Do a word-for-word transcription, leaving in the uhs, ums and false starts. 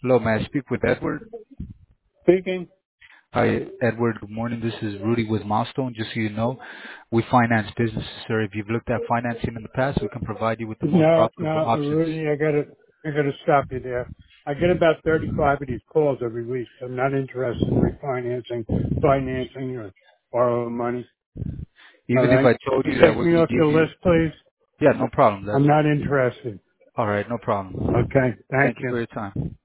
Hello, may I speak with Edward? Speaking. Hi, Edward. Good morning. This is Rudy with Milestone. Just so you know, we finance businesses, sir. If you've looked at financing in the past, we can provide you with the most No, profitable no, options. Rudy, I gotta, I gotta stop you there. I get about thirty-five of these calls every week. So I'm not interested in refinancing, financing, or borrowing money. All Even if right. I told You you that take we me could off give your you, list, please. yeah, no problem. That's I'm not interested. all right. No problem. Okay. Thank Thank you you. for your time.